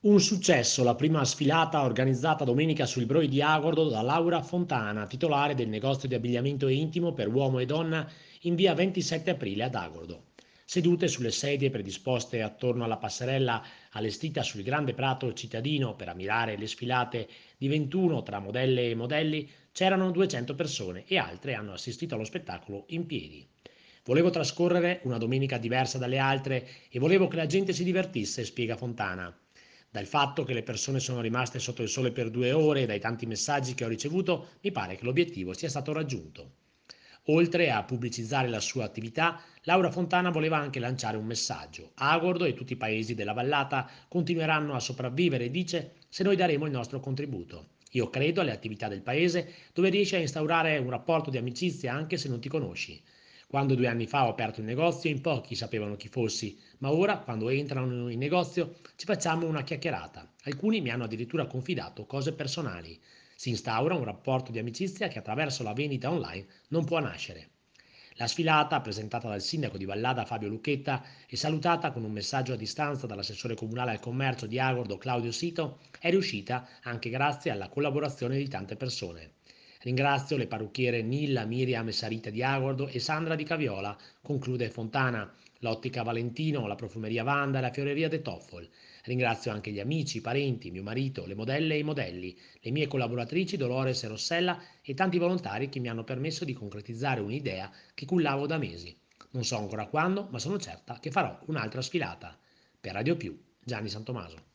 Un successo la prima sfilata organizzata domenica sul Broi di Agordo da Laura Fontana, titolare del negozio di abbigliamento intimo per uomo e donna in via 27 aprile ad Agordo. Sedute sulle sedie predisposte attorno alla passerella allestita sul grande prato cittadino per ammirare le sfilate di 21 tra modelle e modelli, c'erano 200 persone e altre hanno assistito allo spettacolo in piedi. Volevo trascorrere una domenica diversa dalle altre e volevo che la gente si divertisse, spiega Fontana. Dal fatto che le persone sono rimaste sotto il sole per 2 ore e dai tanti messaggi che ho ricevuto, mi pare che l'obiettivo sia stato raggiunto. Oltre a pubblicizzare la sua attività, Laura Fontana voleva anche lanciare un messaggio. Agordo e tutti i paesi della vallata continueranno a sopravvivere, dice, se noi daremo il nostro contributo. Io credo alle attività del paese dove riesci a instaurare un rapporto di amicizia anche se non ti conosci. Quando 2 anni fa ho aperto il negozio in pochi sapevano chi fossi, ma ora, quando entrano in negozio, ci facciamo una chiacchierata. Alcuni mi hanno addirittura confidato cose personali. Si instaura un rapporto di amicizia che attraverso la vendita online non può nascere. La sfilata, presentata dal sindaco di Vallada Fabio Lucchetta e salutata con un messaggio a distanza dall'assessore comunale al commercio di Agordo Claudio Sito, è riuscita anche grazie alla collaborazione di tante persone. Ringrazio le parrucchiere Nilla, Miriam e Sarita di Agordo e Sandra di Caviola, conclude Fontana, l'ottica Valentino, la profumeria Vanda e la fioreria De Toffol. Ringrazio anche gli amici, i parenti, mio marito, le modelle e i modelli, le mie collaboratrici Dolores e Rossella e tanti volontari che mi hanno permesso di concretizzare un'idea che cullavo da mesi. Non so ancora quando, ma sono certa che farò un'altra sfilata. Per Radio Più, Gianni Santomaso.